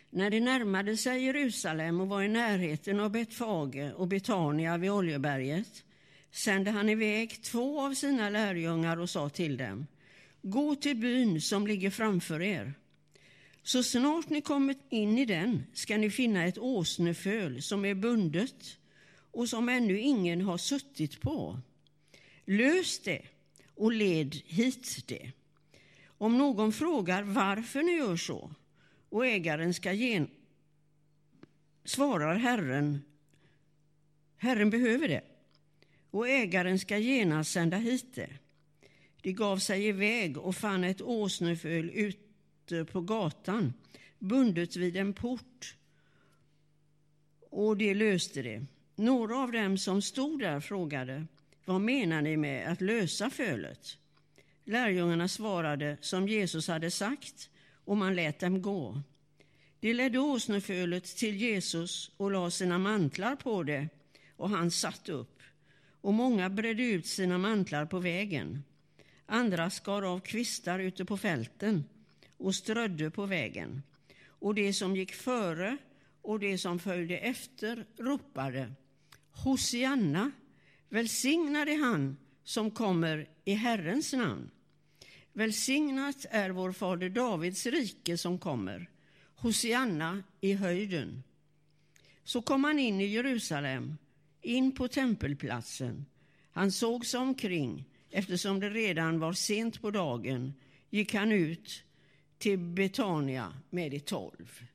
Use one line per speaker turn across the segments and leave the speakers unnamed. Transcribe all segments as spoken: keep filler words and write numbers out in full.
När de närmade sig Jerusalem och var i närheten av Betfage och Betania vid Oljeberget sände han iväg två av sina lärjungar och sa till dem: gå till byn som ligger framför er. Så snart ni kommit in i den ska ni finna ett åsneföl som är bundet och som ännu ingen har suttit på. Lös det och led hit det. Om någon frågar varför ni gör så, och ägaren ska gen... svarar Herren, Herren behöver det, och ägaren ska genast sända hit det. De gav sig iväg och fann ett åsneföl ute på gatan, bundet vid en port, och de löste det. Några av dem som stod där frågade: vad menar ni med att lösa fölet? Lärjungarna svarade som Jesus hade sagt, och man lät dem gå. De ledde åsnefölet till Jesus och la sina mantlar på det, och han satt upp. Och många bredde ut sina mantlar på vägen. Andra skar av kvistar ute på fälten och strödde på vägen. Och det som gick före och det som följde efter ropade: Hosianna, välsignade han som kommer i Herrens namn. Välsignat är vår fader Davids rike som kommer. Hosianna i höjden. Så kom han in i Jerusalem, in på tempelplatsen. Han såg sig omkring, eftersom det redan var sent på dagen, gick han ut till Betania med de tolv.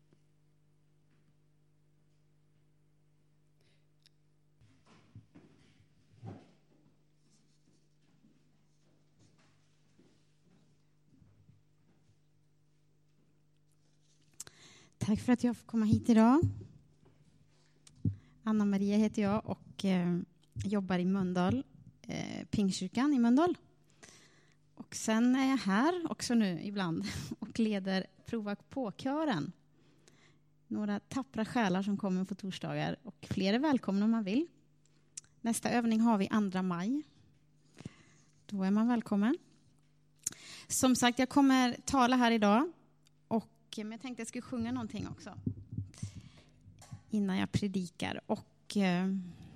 Tack för att jag får komma hit idag. Anna-Maria heter jag och eh, jobbar i Mölndal, eh, Pingstkyrkan i Mölndal. Och sen är jag här också nu ibland och leder Prova på-kören. Några tappra själar som kommer på torsdagar, och fler är välkomna om man vill. Nästa övning har vi andra maj. Då är man välkommen. Som sagt, jag kommer tala här idag. Men jag tänkte att jag skulle sjunga någonting också innan jag predikar. Och eh,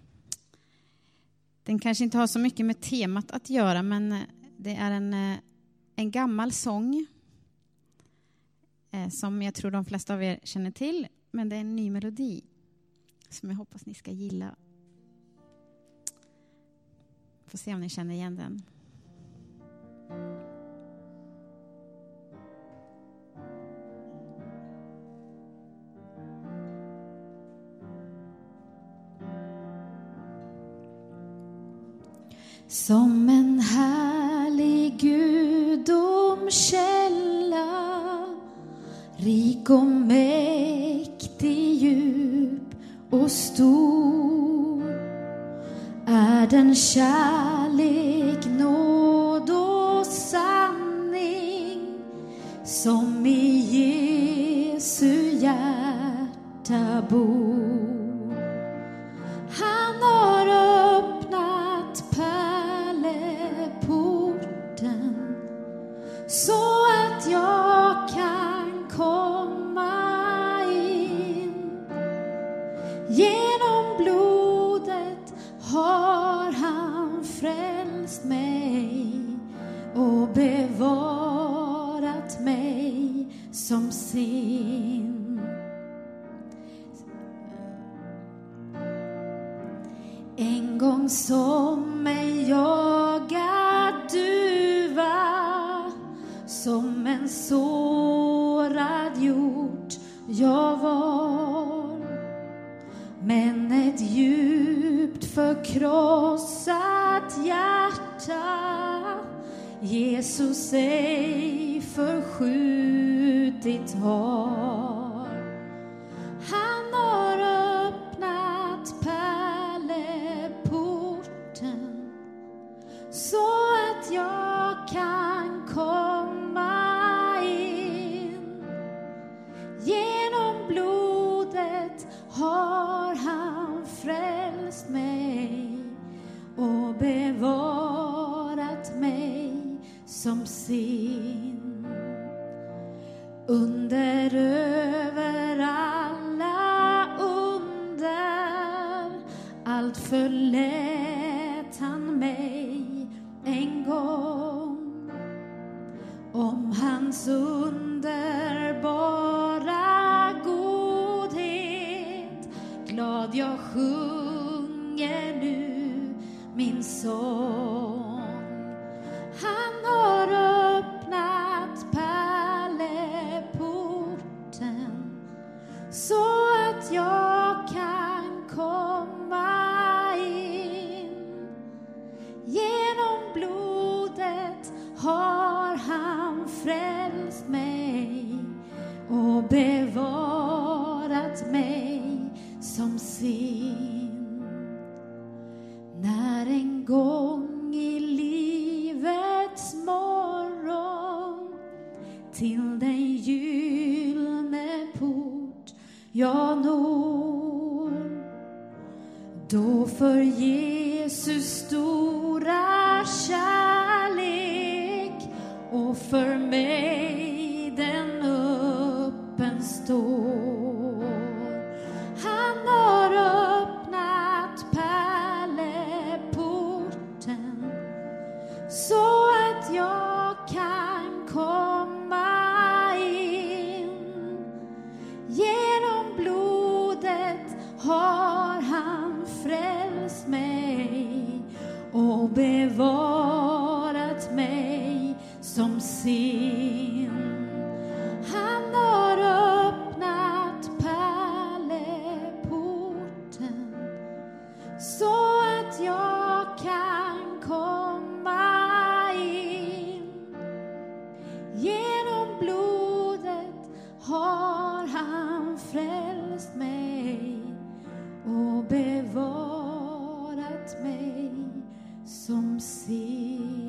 den kanske inte har så mycket med temat att göra, men det är en, en gammal sång eh, som jag tror de flesta av er känner till. Men det är en ny melodi som jag hoppas ni ska gilla. Får se om ni känner igen den.
Som en härlig gudomskälla, rik och mäktig, djup och stor, är den kärlek, nåd och sanning som i Jesu hjärta bor. Han har öppnat pärleporten så att jag kan komma in. Genom blodet har han frälst mig och bevarat mig som sin. En gång som en jagad duva, som en sårad hjort jag var, men ett djupt förkrossat hjärta Jesus ej förskjutit har. Han har öppnat pärleporten så att jag kan komma in. Genom blodet har han frälst mig och bevarat mig som sin. Under över förlät han mig en gång. Om hans underbara godhet glad jag sjunger nu min sång. Han har öppnat pärleporten så att jag kan komma in. Genom blodet har han frälst mig och bevarat mig som sin. När en gång i livets morgon till den gyllene port jag når, då för Jesus stora kärlek och för mig den öppen står. Han har öppnat pärleporten så att jag kan komma in. Genom blodet har han frälst mig och bevarat mig som sin. Han har öppnat pärleporten så att jag kan komma in. Genom blodet har han frälst mig och bevarat mig som sin.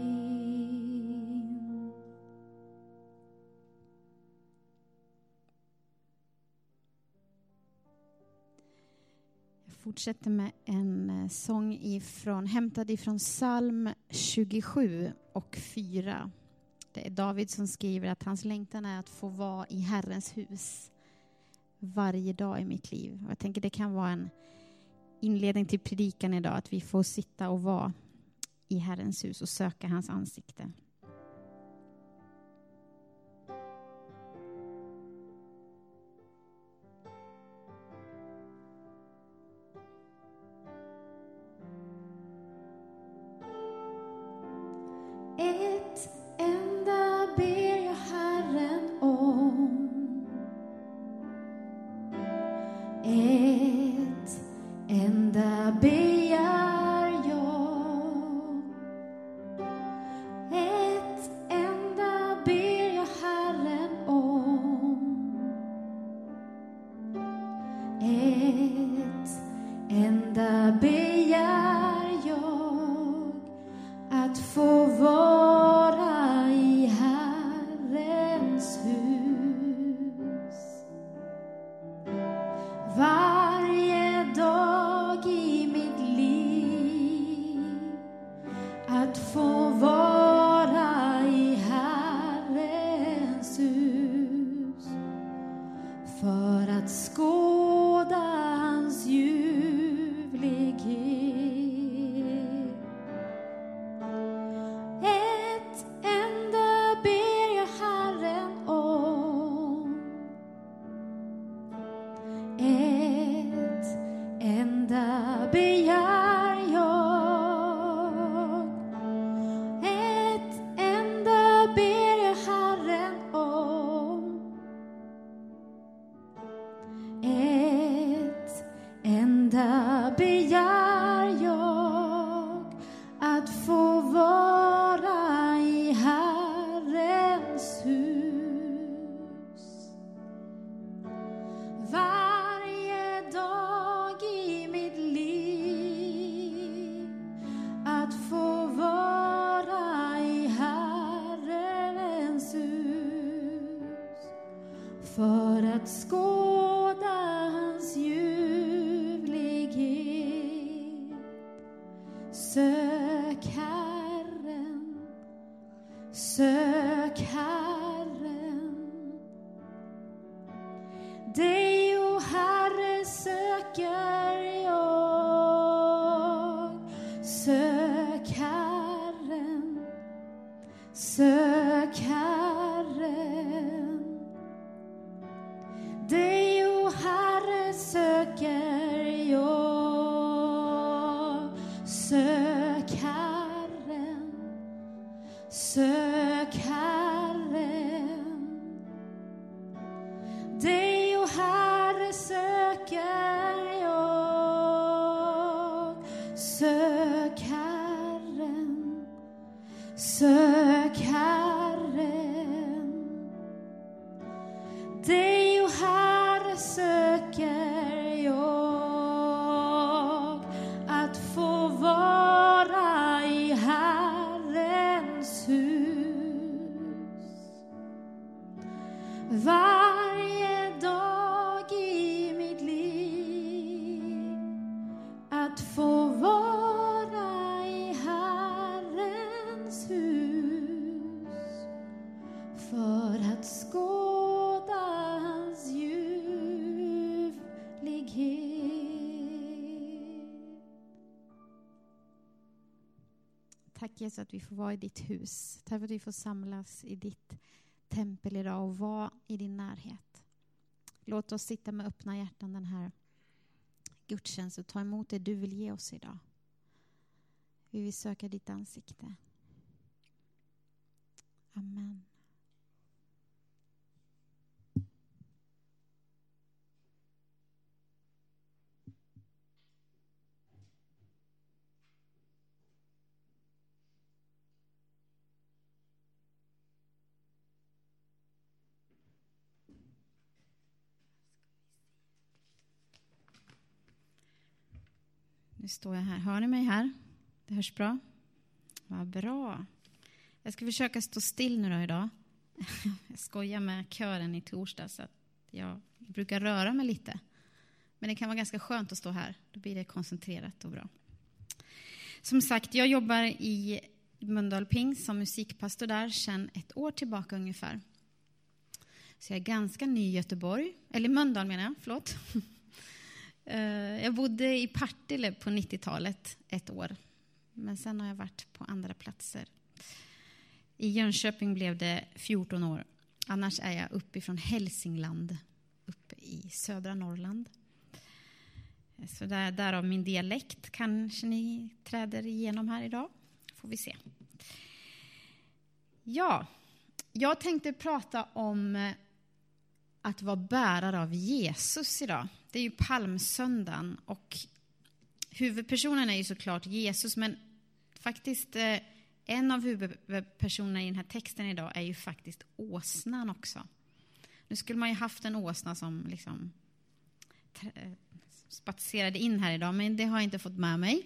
Jag fortsätter med en sång ifrån, hämtad ifrån psalm tjugosju och fyra. Det är David som skriver att hans längtan är att få vara i Herrens hus varje dag i mitt liv. Och jag tänker det kan vara en inledning till predikan idag, att vi får sitta och vara i Herrens hus och söka hans ansikte.
Ett enda ber jag Herren om. Ett enda begär jag. Ett enda ber jag Herren om. Ett enda begär jag, att få vara i Herrens hus. Varje dag i mitt liv, att få vara i Herrens hus. För att skåda hans ljuvlighet. Ett enda ber jag Herren om. Ett enda begär jag. Ett enda ber jag Herren om. Ett enda begär jag, att få vara i Herrens hus. Varje dag i mitt liv, att få vara i Herrens hus. För att skåda hans ljuvlighet. Sök Herren, sök Herren. Dig, o Herre, söker jag. Sök Herren. Dig, o Herre, söker jag. Sök Herren. Sök Herren. Dig, o Herre, söker jag. Sök Herren. Sök Herren. Dig, o Herre, söker jag. Att få vara i Herrens hus. Varje dag i mitt liv. Att få vara i Herrens hus. För att skåda hans ljuvlighet.
Tack Jesus att vi får vara i ditt hus. Tack för att vi får samlas i ditt tempel idag och vara i din närhet. Låt oss sitta med öppna hjärtan den här gudstjänsten och ta emot det du vill ge oss idag. Vi vill söka ditt ansikte. Amen. Nu står jag här. Hör ni mig här? Det hörs bra? Vad bra. Jag ska försöka stå still nu då idag. Jag skojar med kören i torsdag så att jag brukar röra mig lite. Men det kan vara ganska skönt att stå här. Då blir det koncentrerat och bra. Som sagt, jag jobbar i Mölndal Pingst som musikpastor där sedan ett år tillbaka ungefär. Så jag är ganska ny i Göteborg. Eller Mölndal menar jag, förlåt. Jag bodde i Partille på nittiotalet ett år. Men sen har jag varit på andra platser. I Jönköping blev det fjorton år. Annars är jag uppifrån Hälsingland. Uppe i södra Norrland. Så där, därav min dialekt kanske ni träder igenom här idag. Får vi se. Ja, jag tänkte prata om att vara bärare av Jesus idag. Det är ju palmsöndagen och huvudpersonen är ju såklart Jesus, men faktiskt eh, en av huvudpersonerna i den här texten idag är ju faktiskt åsnan också. Nu skulle man ju haft en åsna som liksom t- spatserade in här idag, men det har jag inte fått med mig.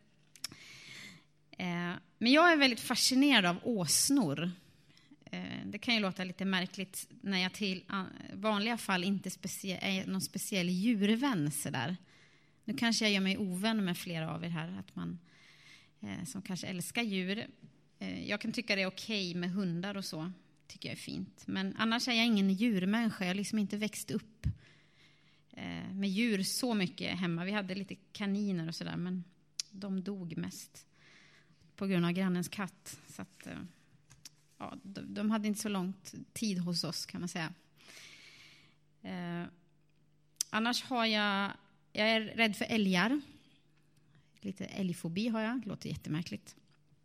Eh, men jag är väldigt fascinerad av åsnor. Det kan ju låta lite märkligt när jag till vanliga fall inte specie- är någon speciell djurvän så där. Nu kanske jag gör mig ovän med flera av er här att man eh, som kanske älskar djur. Eh, jag kan tycka det är okej med hundar och så. Tycker jag är fint. Men annars är jag ingen djurmänniska. Jag har liksom inte växt upp eh, med djur så mycket hemma. Vi hade lite kaniner och sådär, men de dog mest på grund av grannens katt. Så att eh, ja, de, de hade inte så lång tid hos oss kan man säga. Eh, annars har jag, jag är rädd för älgar. Lite älgfobi har jag, det låter jättemärkligt.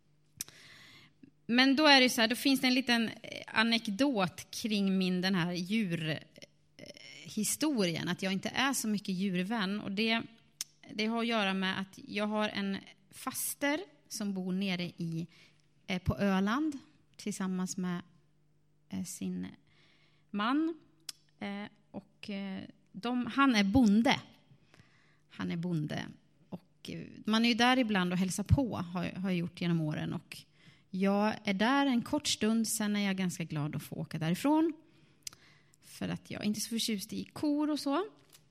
Men då är det så här, då finns det en liten anekdot kring min den här djurhistorien. Att jag inte är så mycket djurvän. Och det, det har att göra med att jag har en faster som bor nere i, eh, på Öland. Tillsammans med eh, sin man. Eh, och eh, de, han är bonde. Han är bonde. Och eh, man är ju där ibland och hälsar på. Har, har jag gjort genom åren. Och jag är där en kort stund. Sen är jag ganska glad att få åka därifrån. För att jag är inte så förtjust i kor och så.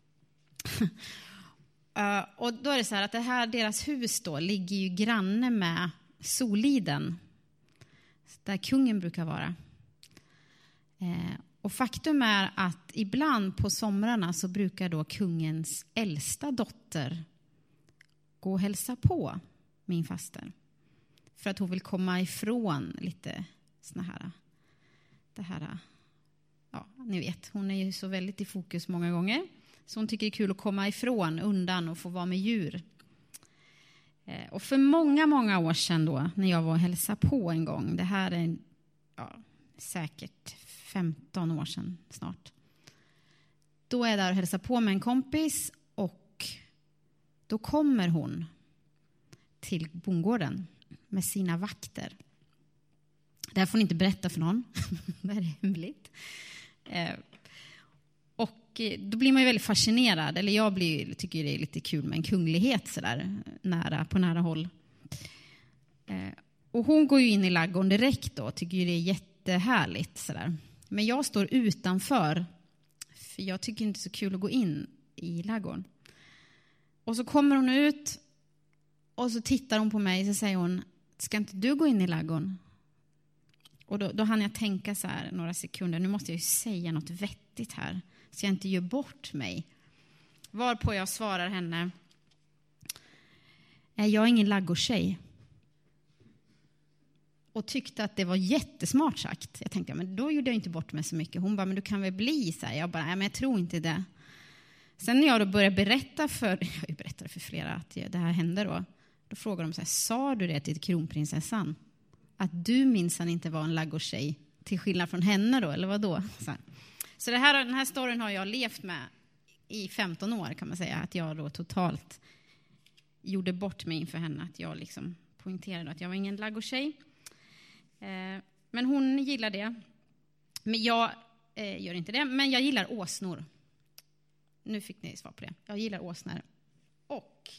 uh, och då är det så här att det här, deras hus då ligger ju granne med Soliden. Där kungen brukar vara. Eh, och faktum är att ibland på somrarna så brukar då kungens äldsta dotter gå och hälsa på min faster. För att hon vill komma ifrån lite såna här, det här, ja, ni vet, hon är ju så väldigt i fokus många gånger. Så hon tycker det är kul att komma ifrån, undan och få vara med djur. Och för många, många år sedan då, när jag var och hälsade på en gång, det här är ja, säkert femton år sedan snart. Då är jag där och hälsar på med en kompis och då kommer hon till bondgården med sina vakter. Det här får ni inte berätta för någon, det är hemligt. Och då blir man ju väldigt fascinerad, eller jag blir, tycker det är lite kul med en kunglighet så där, nära, på nära håll. Och hon går ju in i ladugården direkt då, tycker det är jättehärligt så där. Men jag står utanför, för jag tycker inte det är så kul att gå in i ladugården. Och så kommer hon ut och så tittar hon på mig och så säger hon, ska inte du gå in i ladugården? Och då, då hann jag tänka så här några sekunder, nu måste jag ju säga något vettigt här, så jag inte gör bort mig. Varpå jag svarar henne, jag är ingen ladugårdstjej. Och tyckte att det var jättesmart sagt. Jag tänkte, men då gjorde jag inte bort mig så mycket. Hon bara, men du kan väl bli så här. Jag bara, nej men jag tror inte det. Sen när jag då började berätta för, jag berättade för flera att det här hände då. Då frågade de så här, sa du det till kronprinsessan? Att du minsann inte var en ladugårdstjej till skillnad från henne då, eller vad då? Så, så det här, den här storyn har jag levt med i femton år kan man säga. Att jag då totalt gjorde bort mig inför henne. Att jag liksom poängterade att jag var ingen ladugårdstjej. Men hon gillar det. Men jag eh, gör inte det. Men jag gillar åsnor. Nu fick ni svar på det. Jag gillar åsnor. Och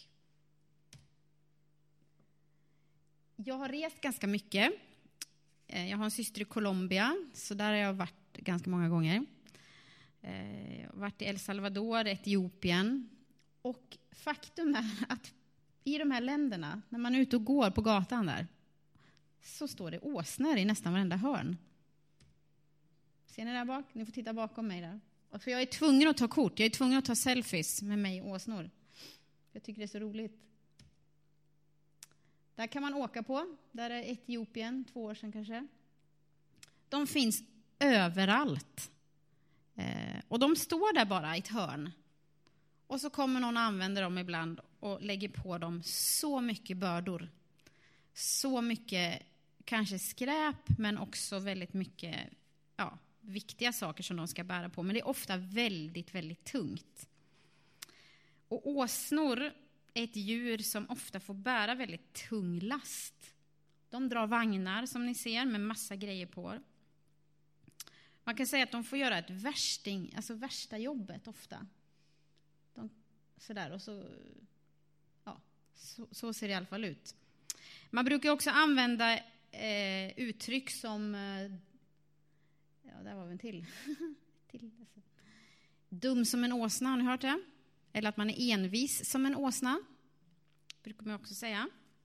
jag har rest ganska mycket. Jag har en syster i Colombia. Så där har jag varit ganska många gånger. Jag har varit i El Salvador, Etiopien. Och faktum är att i de här länderna, när man är ute och går på gatan där, så står det åsnor i nästan varenda hörn. Ser ni där bak? Ni får titta bakom mig där. Och för jag är tvungen att ta kort. Jag är tvungen att ta selfies med mig och åsnor. Jag tycker det är så roligt. Där kan man åka på. Där är Etiopien, två år sedan kanske. De finns överallt. Eh, och de står där bara i ett hörn. Och så kommer någon och använder dem ibland och lägger på dem så mycket bördor. Så mycket kanske skräp, men också väldigt mycket ja, viktiga saker som de ska bära på. Men det är ofta väldigt, väldigt tungt. Och åsnor är ett djur som ofta får bära väldigt tung last. De drar vagnar som ni ser med massa grejer på. Man kan säga att de får göra ett värsting, alltså värsta jobbet ofta. De, sådär, och så, ja, så, så ser det i alla fall ut. Man brukar också använda eh, uttryck som, eh, ja där var vi en till. till Dum som en åsna, har ni hört det? Eller att man är envis som en åsna, brukar man också säga.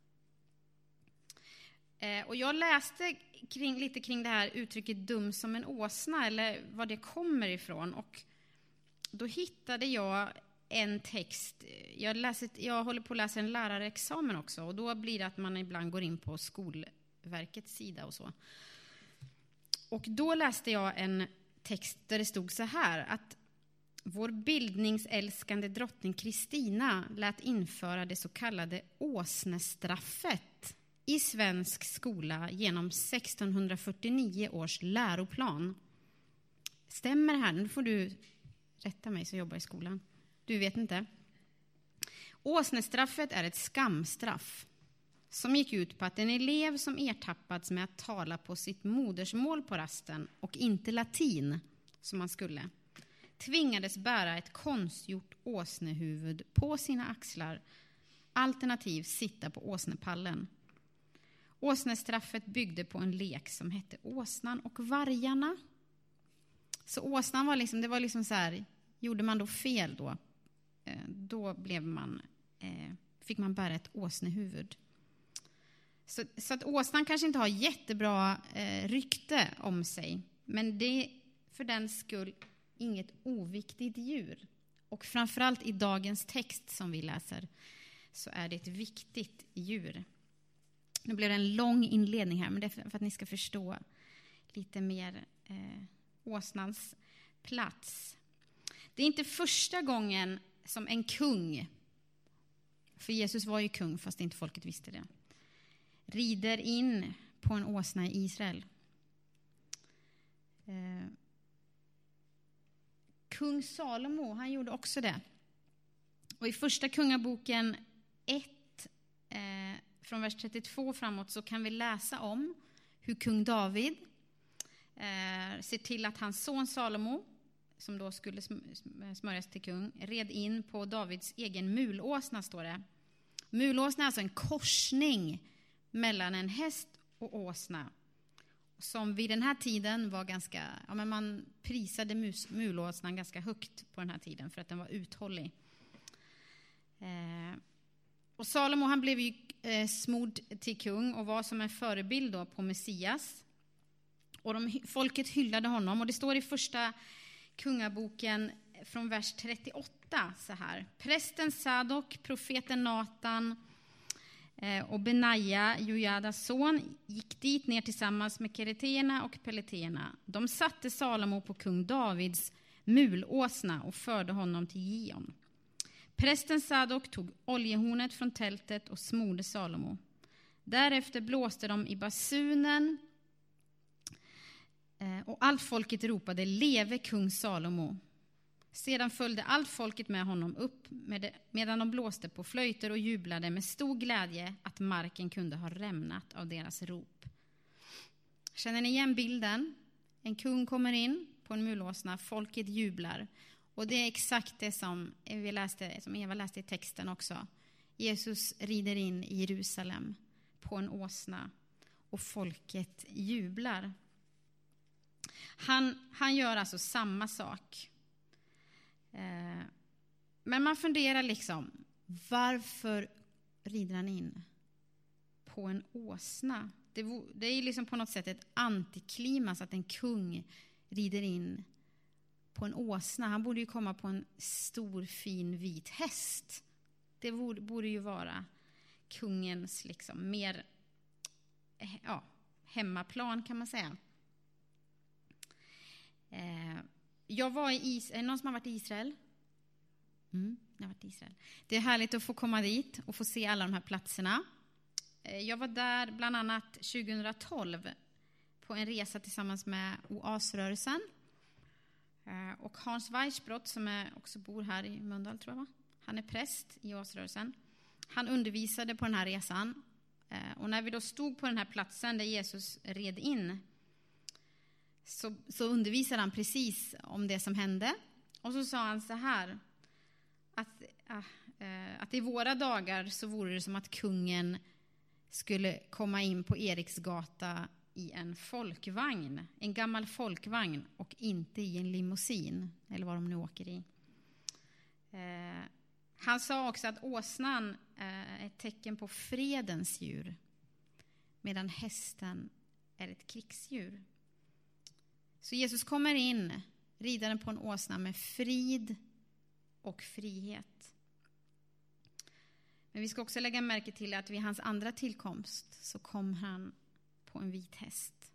Eh, och jag läste kring, lite kring det här uttrycket dum som en åsna, eller var det kommer ifrån. Och då hittade jag en text. Jag, läser, jag håller på att läsa en lärarexamen också. Och då blir det att man ibland går in på Skolverkets sida och så. Och då läste jag en text där det stod så här. Att vår bildningsälskande drottning Kristina lät införa det så kallade åsnestraffet i svensk skola genom sextonhundrafyrtionio års läroplan. Stämmer det här? Nu får du rätta mig som jobbar i skolan. Du vet inte. Åsnestraffet är ett skamstraff som gick ut på att en elev som ertappats med att tala på sitt modersmål på rasten och inte latin som man skulle, tvingades bära ett konstgjort åsnehuvud på sina axlar, alternativt sitta på åsnepallen. Åsnestraffet byggde på en lek som hette Åsnan och vargarna. Så åsnan var liksom, det var liksom så här, gjorde man då fel då, då blev man, eh, fick man bära ett åsnehuvud. Så, så att åsnan kanske inte har jättebra eh, rykte om sig, men det är för den skull inget oviktigt djur. Och framförallt i dagens text som vi läser så är det ett viktigt djur. Nu blir det en lång inledning här, men det är för att ni ska förstå lite mer eh, åsnans plats. Det är inte första gången som en kung, för Jesus var ju kung fast inte folket visste det, rider in på en åsna i Israel. Eh, kung Salomo, han gjorde också det. Och i första kungaboken ett, eh, från vers trettiotvå framåt, så kan vi läsa om hur kung David eh, ser till att hans son Salomo, som då skulle smörjas till kung, red in på Davids egen mulåsna, står det. Mulåsna är alltså en korsning mellan en häst och åsna, som vid den här tiden var ganska, ja, men man prisade mus, mulåsnan ganska högt på den här tiden för att den var uthållig. Eh, och Salomo, han blev ju eh, smord till kung och var som en förebild då på Messias. Och de, folket hyllade honom, och det står i första kungaboken från vers trettioåtta så här: prästen Sadok, profeten Natan eh, och Benaja, Jojadas son, gick dit ner tillsammans med kereteerna och peleteerna. De satte Salomo på kung Davids mulåsna och förde honom till Gion. Prästen Sadok tog oljehornet från tältet och smorde Salomo. Därefter blåste de i basunen, och allt folket ropade: leve kung Salomo. Sedan följde allt folket med honom upp med det, medan de blåste på flöjter och jublade med stor glädje att marken kunde ha rämnat av deras rop. Känner ni igen bilden? En kung kommer in på en mulåsna, folket jublar. Och det är exakt det som, vi läste, som Eva läste i texten också. Jesus rider in i Jerusalem på en åsna och folket jublar. Han, han gör alltså samma sak. Eh, men man funderar liksom, varför rider han in på en åsna? Det, det är liksom på något sätt ett antiklimax att en kung rider in på en åsna. Han borde ju komma på en stor fin vit häst. Det borde, borde ju vara kungens liksom mer ja, hemmaplan, kan man säga. Eh, jag var i Israel. Är det någon som har varit i Israel? Mm, jag har varit i Israel. Det är härligt att få komma dit och få se alla de här platserna. Eh, jag var där bland annat tjugohundratolv på en resa tillsammans med Oasrörelsen. Eh, och Hans Weissbrott, som är, också bor här i Mölndal, tror jag, va? Han är präst i Oasrörelsen. Han undervisade på den här resan. Eh, och när vi då stod på den här platsen där Jesus red in, Så, så undervisade han precis om det som hände. Och så sa han så här, att, äh, att i våra dagar så vore det som att kungen skulle komma in på Eriksgata i en folkvagn, en gammal folkvagn, och inte i en limousin, eller vad de nu åker i. Eh, han sa också att åsnan eh, är ett tecken på fredens djur, medan hästen är ett krigsdjur. Så Jesus kommer in, ridaren på en åsna, med frid och frihet. Men vi ska också lägga märke till att vid hans andra tillkomst så kom han på en vit häst.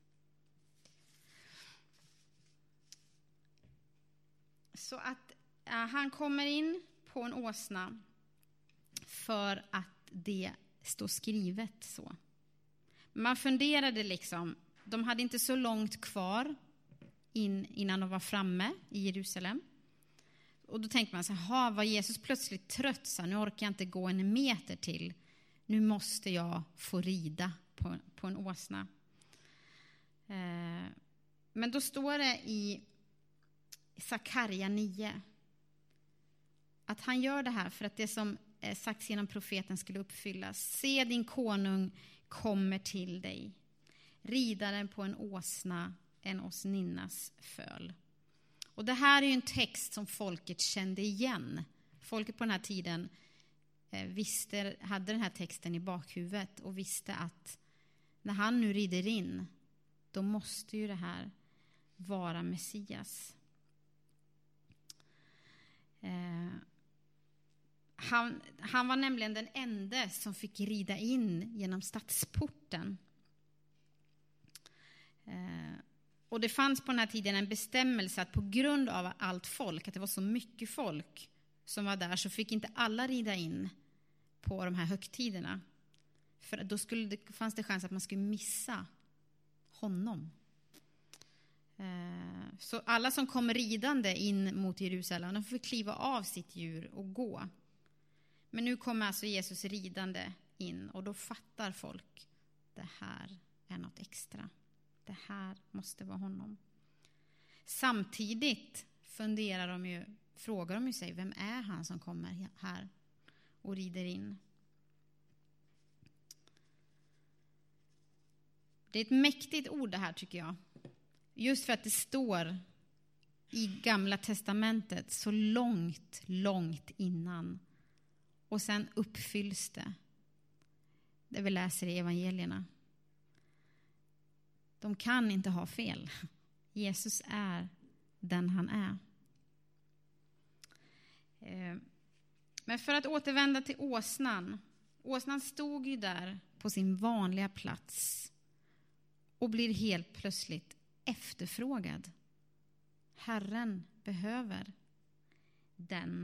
Så att äh, han kommer in på en åsna för att det står skrivet så. Man funderade liksom, de hade inte så långt kvar in, innan de var framme i Jerusalem. Och då tänkte man så här, var Jesus plötsligt trött, så nu orkar jag inte gå en meter till. Nu måste jag få rida på, på en åsna. Eh, men då står det i Sakarja nio att han gör det här för att det som eh, sagts genom profeten skulle uppfyllas. Se, din konung kommer till dig, ridaren på en åsna, en åsninnas föl. Och det här är ju en text som folket kände igen. Folket på den här tiden eh, visste, hade den här texten i bakhuvudet och visste att när han nu rider in, då måste ju det här vara Messias. Eh, han, han var nämligen den enda som fick rida in genom stadsporten. Eh, Och det fanns på den här tiden en bestämmelse att på grund av allt folk, att det var så mycket folk som var där, så fick inte alla rida in på de här högtiderna. För då skulle det, fanns det chans att man skulle missa honom. Så alla som kom ridande in mot Jerusalem, de fick kliva av sitt djur och gå. Men nu kommer alltså Jesus ridande in, och då fattar folk, det här är något extra. Det här måste vara honom. Samtidigt funderar de ju, frågar de ju sig, vem är han som kommer här och rider in? Det är ett mäktigt ord det här, tycker jag. Just för att det står i Gamla testamentet så långt, långt innan. Och sen uppfylls det. Det vi läser i evangelierna. De kan inte ha fel. Jesus är den han är. Men för att återvända till åsnan. Åsnan stod ju där på sin vanliga plats. Och blir helt plötsligt efterfrågad. Herren behöver den.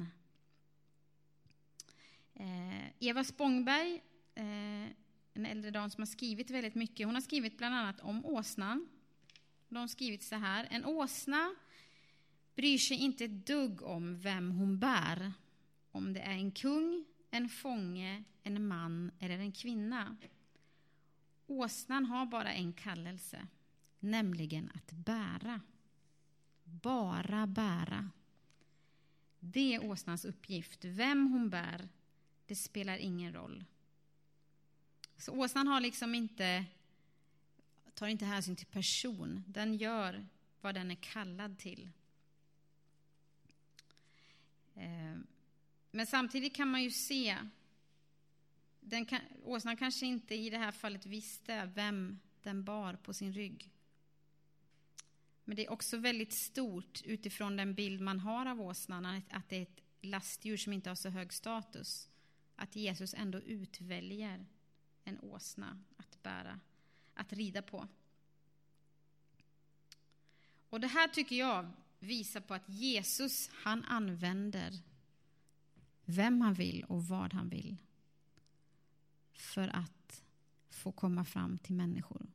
Eh, Eva Spångberg, eh, en äldre dam som har skrivit väldigt mycket. Hon har skrivit bland annat om åsnan. De har skrivit så här: en åsna bryr sig inte ett dugg om vem hon bär. Om det är en kung, en fånge, en man eller en kvinna. Åsnan har bara en kallelse, nämligen att bära. Bara bära. Det är åsnans uppgift. Vem hon bär, det spelar ingen roll. Så åsnan har liksom inte, tar inte hänsyn till person. Den gör vad den är kallad till. Men samtidigt kan man ju se, den kan, åsnan kanske inte i det här fallet visste vem den bar på sin rygg. Men det är också väldigt stort utifrån den bild man har av åsnan, att det är ett lastdjur som inte har så hög status. Att Jesus ändå utväljer en åsna att bära, att rida på. Och det här tycker jag visar på att Jesus, han använder vem han vill och vad han vill för att få komma fram till människor.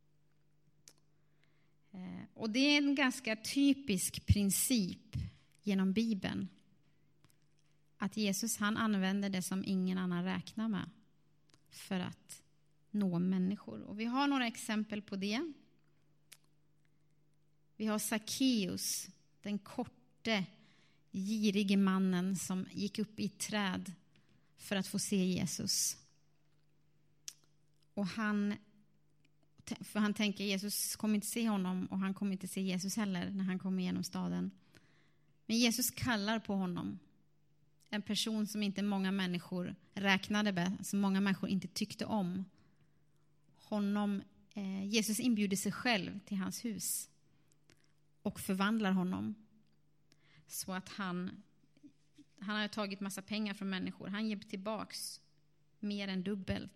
Och det är en ganska typisk princip genom Bibeln. Att Jesus, han använder det som ingen annan räknar med för att nå människor. Och vi har några exempel på det. Vi har Sackeus, den korte, girige mannen som gick upp i ett träd för att få se Jesus. Och han, för han tänker, Jesus kommer inte se honom, och han kommer inte se Jesus heller när han kommer igenom staden. Men Jesus kallar på honom. En person som inte många människor räknade med, som många människor inte tyckte om. Honom, eh, Jesus inbjuder sig själv till hans hus och förvandlar honom. Så att han, han har tagit massa pengar från människor. Han ger tillbaks mer än dubbelt.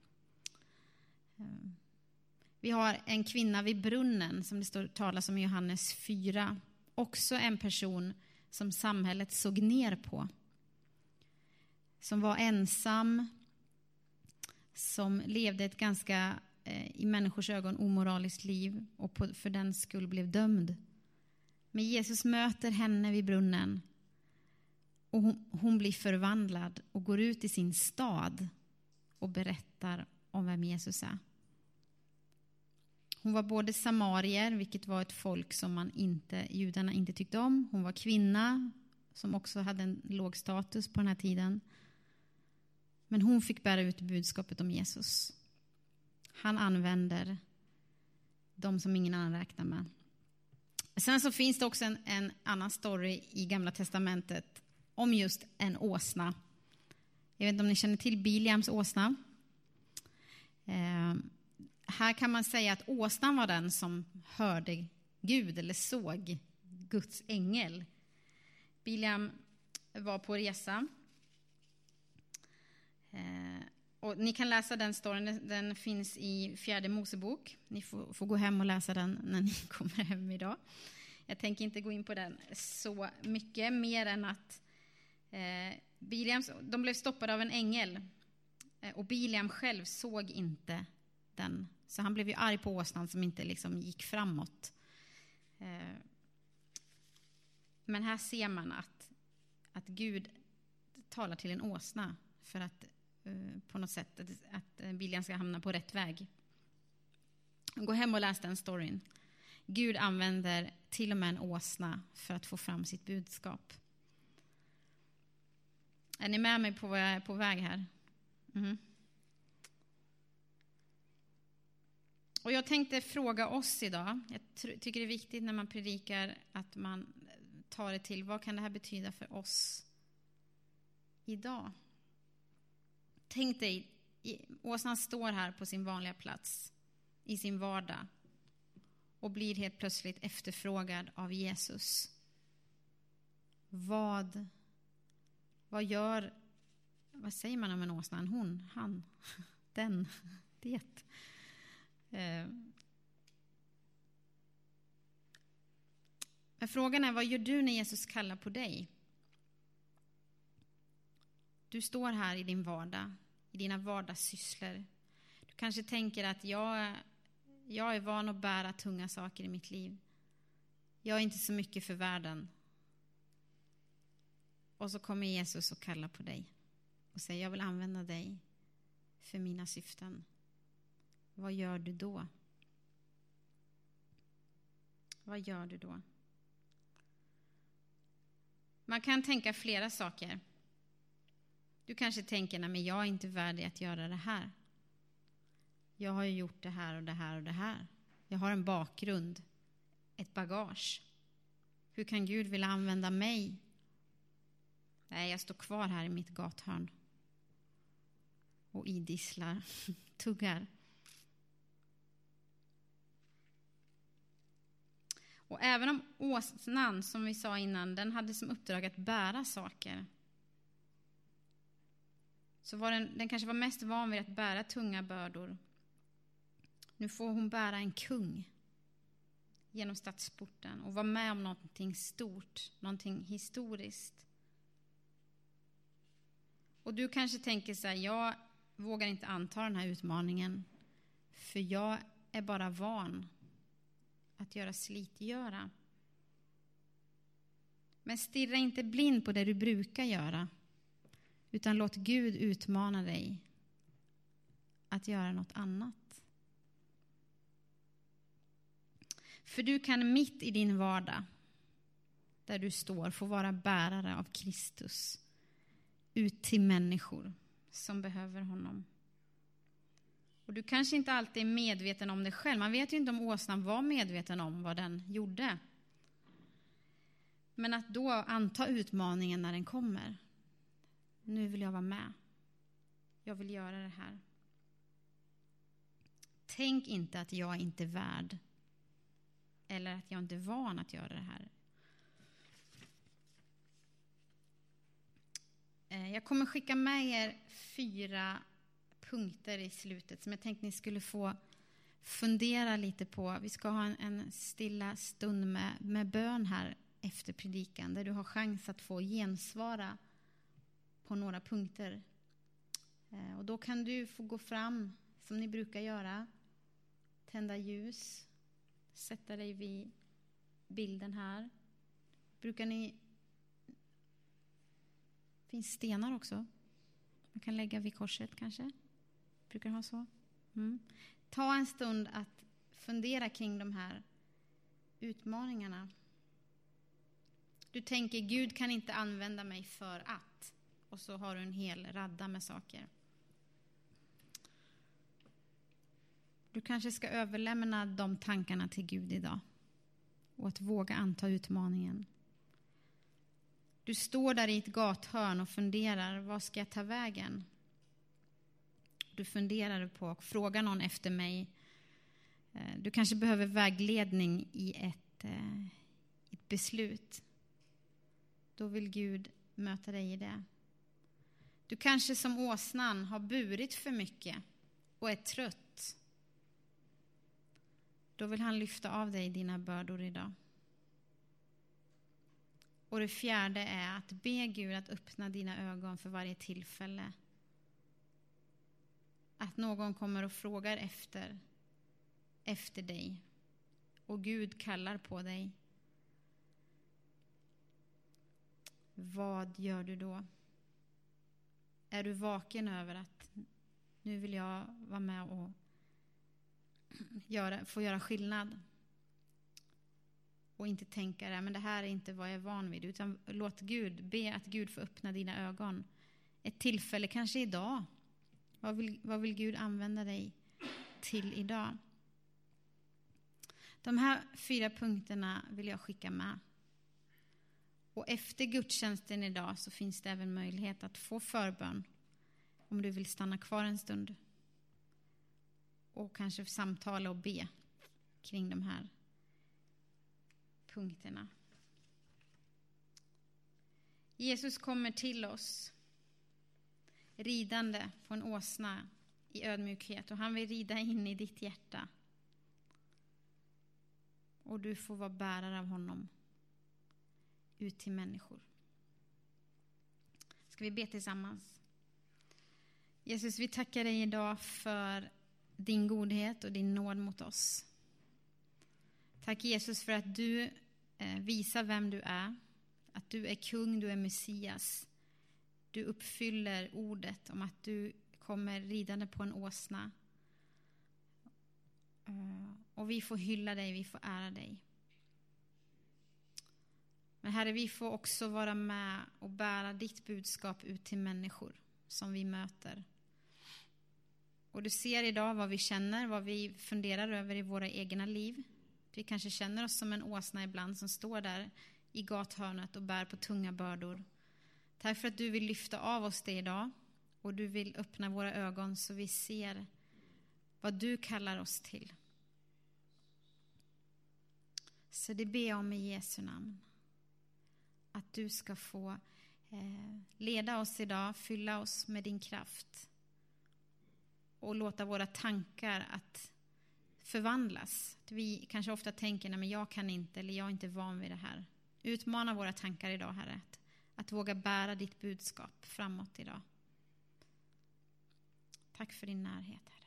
Vi har en kvinna vid brunnen som det står talas om i Johannes fyra. Också en person som samhället såg ner på. Som var ensam. Som levde ett ganska eh, i människors ögon omoraliskt liv. Och på, för den skull blev dömd. Men Jesus möter henne vid brunnen. Och hon, hon blir förvandlad och går ut i sin stad och berättar om vem Jesus är. Hon var både samarier, vilket var ett folk som man inte, judarna inte tyckte om. Hon var kvinna, som också hade en låg status på den här tiden. Men hon fick bära ut budskapet om Jesus. Han använder de som ingen annan räknar med. Sen så finns det också en, en annan story i Gamla testamentet om just en åsna. Jag vet inte om ni känner till Biliams åsna. Eh, här kan man säga att åsnan var den som hörde Gud eller såg Guds ängel. Biliam var på resa. Eh, Och ni kan läsa den storyn, den finns i fjärde Mosebok. Ni får, får gå hem och läsa den när ni kommer hem idag. Jag tänker inte gå in på den så mycket, mer än att eh, Biliam, de blev stoppade av en ängel. Eh, och Biliam själv såg inte den. Så han blev ju arg på åsnan som inte liksom gick framåt. Eh, men här ser man att, att Gud talar till en åsna för att eh, på något sätt att, att Biliam ska hamna på rätt väg. Gå hem och läs den storyn. Gud använder till och med en åsna för att få fram sitt budskap. Är ni med mig på vad jag är på väg här? Mm. Och jag tänkte fråga oss idag. Jag tycker det är viktigt när man predikar att man tar det till. Vad kan det här betyda för oss idag? Tänk dig, åsnan står här på sin vanliga plats i sin vardag och blir helt plötsligt efterfrågad av Jesus. Vad, vad gör, vad säger man om en åsna? En hon, han, den, det. Men frågan är, vad gör du när Jesus kallar på dig? Du står här i din vardag, i dina vardagssysslor. Du kanske tänker att jag, jag är van att bära tunga saker i mitt liv. Jag är inte så mycket för världen. Och så kommer Jesus och kallar på dig och säger, jag vill använda dig för mina syften. Vad gör du då? Vad gör du då? Man kan tänka flera saker. Du kanske tänker, nej men jag är inte värdig att göra det här. Jag har ju gjort det här och det här och det här. Jag har en bakgrund, ett bagage. Hur kan Gud vilja använda mig? Nej, jag står kvar här i mitt gathörn och idisslar, tuggar. Och även om åsnan, som vi sa innan, den hade som uppdrag att bära saker, så var den, den kanske var mest van vid att bära tunga bördor. Nu får hon bära en kung genom stadsporten och vara med om någonting stort, någonting historiskt. Och du kanske tänker så här, jag vågar inte anta den här utmaningen, för jag är bara van att göra slitgöra. Men stirra inte blind på det du brukar göra, utan låt Gud utmana dig att göra något annat. För du kan mitt i din vardag, där du står, få vara bärare av Kristus ut till människor som behöver honom. Och du kanske inte alltid är medveten om det själv. Man vet ju inte om åsnan var medveten om vad den gjorde. Men att då anta utmaningen när den kommer. Nu vill jag vara med. Jag vill göra det här. Tänk inte att jag inte är värd. Eller att jag inte är van att göra det här. Jag kommer skicka med er fyra punkter i slutet som jag tänkte ni skulle få fundera lite på. Vi ska ha en, en stilla stund med, med bön här efter predikan, där du har chans att få gensvara på några punkter. Och då kan du få gå fram som ni brukar göra, tända ljus, sätta dig vid bilden här. Brukar ni... Det finns stenar också. Man kan lägga vid korset kanske. Brukar ha så. Mm. Ta en stund att fundera kring de här utmaningarna. Du tänker, Gud kan inte använda mig för att. Och så har du en hel radda med saker. Du kanske ska överlämna de tankarna till Gud idag. Och att våga anta utmaningen. Du står där i ett gathörn och funderar, vad ska jag ta vägen? Du funderar på att fråga någon efter mig. Du kanske behöver vägledning i ett, ett beslut. Då vill Gud möta dig i det. Du kanske som åsnan har burit för mycket och är trött. Då vill han lyfta av dig dina bördor idag. Och det fjärde är att be Gud att öppna dina ögon för varje tillfälle. Att någon kommer och frågar efter, efter dig. Och Gud kallar på dig. Vad gör du då? Är du vaken över att nu vill jag vara med och göra, få göra skillnad? Och inte tänka, men det här är inte vad jag är van vid. Utan låt Gud, be att Gud får öppna dina ögon. Ett tillfälle kanske idag. Vad vill, vad vill Gud använda dig till idag? De här fyra punkterna vill jag skicka med. Och efter gudstjänsten idag så finns det även möjlighet att få förbön. Om du vill stanna kvar en stund. Och kanske samtala och be kring de här punkterna. Jesus kommer till oss ridande på en åsna i ödmjukhet. Och han vill rida in i ditt hjärta. Och du får vara bärare av honom ut till människor. Ska vi be tillsammans? Jesus, vi tackar dig idag för din godhet och din nåd mot oss. Tack Jesus för att du eh, visar vem du är. Att du är kung, du är Messias. Du uppfyller ordet om att du kommer ridande på en åsna. Uh, och vi får hylla dig, vi får ära dig. Men Herre, vi får också vara med och bära ditt budskap ut till människor som vi möter. Och du ser idag vad vi känner, vad vi funderar över i våra egna liv. Vi kanske känner oss som en åsna ibland som står där i gathörnet och bär på tunga bördor. Tack för att du vill lyfta av oss det idag. Och du vill öppna våra ögon så vi ser vad du kallar oss till. Så det ber jag om i Jesu namn. Att du ska få eh, leda oss idag, fylla oss med din kraft. Och låta våra tankar att förvandlas. Att vi kanske ofta tänker, nej men jag kan inte, eller jag är inte van vid det här. Utmana våra tankar idag, Herre. Att, att våga bära ditt budskap framåt idag. Tack för din närhet, Herre.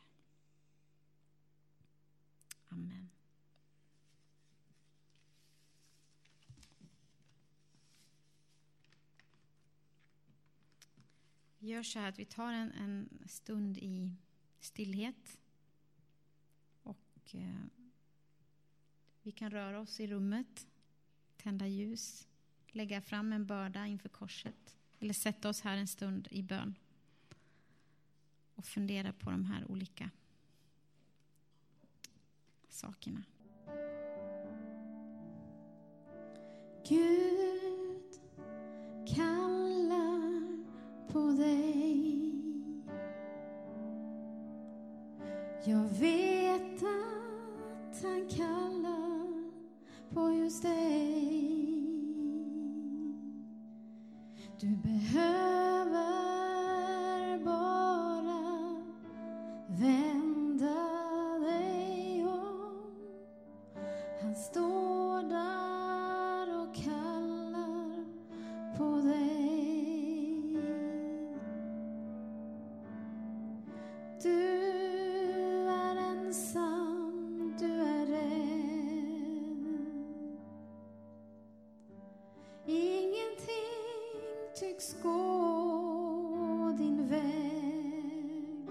Amen. Vi gör så här att vi tar en, en stund i stillhet. Och eh, vi kan röra oss i rummet, tända ljus, lägga fram en börda inför korset. Eller sätta oss här en stund i bön. Och fundera på de här olika sakerna.
Gud kallar på dig. Jag vet att han kallar på just dig. Du behöver bara vända dig om. Han står där och kallar på dig. Du är ensam, du är rädd. Ingenting tycks gå din väg.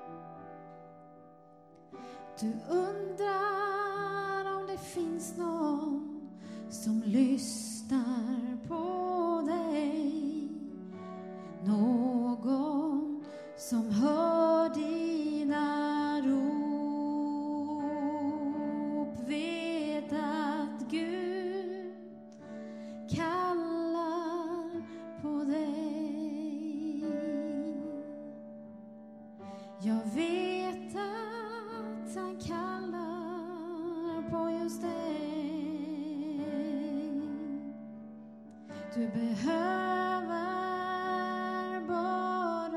Du undrar om det finns någon som lyssnar på dig. Någon som hör dina rop. Vet att Gud kallar på dig. Jag vet att han kallar på just dig. Du behöver bara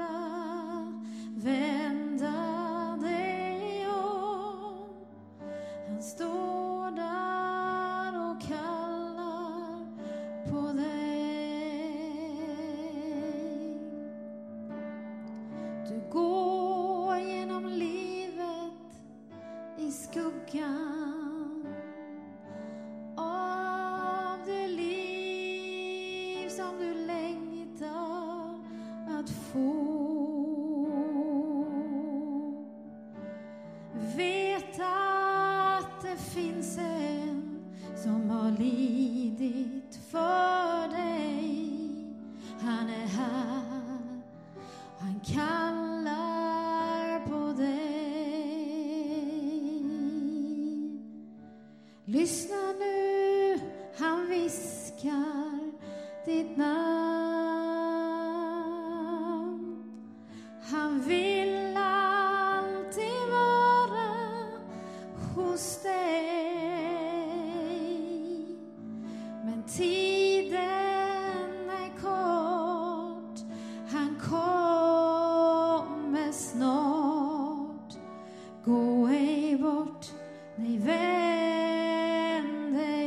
Nej, vänd dig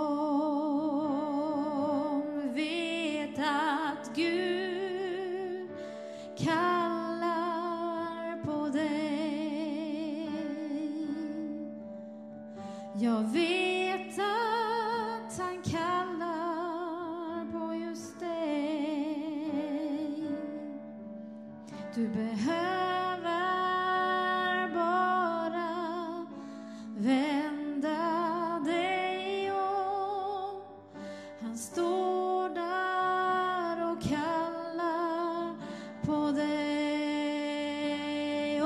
om, vet att Gud kallar på dig. Jag vet att han kallar på just dig. Du behöver bara vända dig om. Han står där och kallar på dig.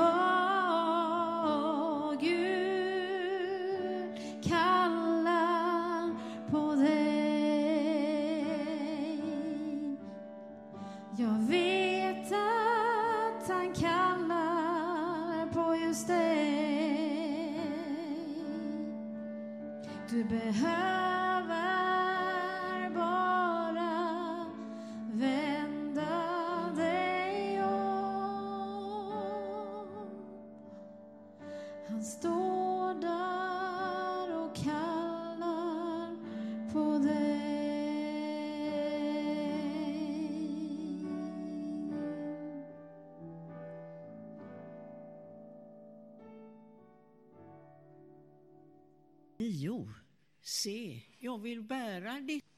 Åh, Gud kallar på dig. Jag vet att han kallar på just dig. Du behöver bara vända dig om. Han står där och kallar på dig.
nio. Se, jag vill bära ditt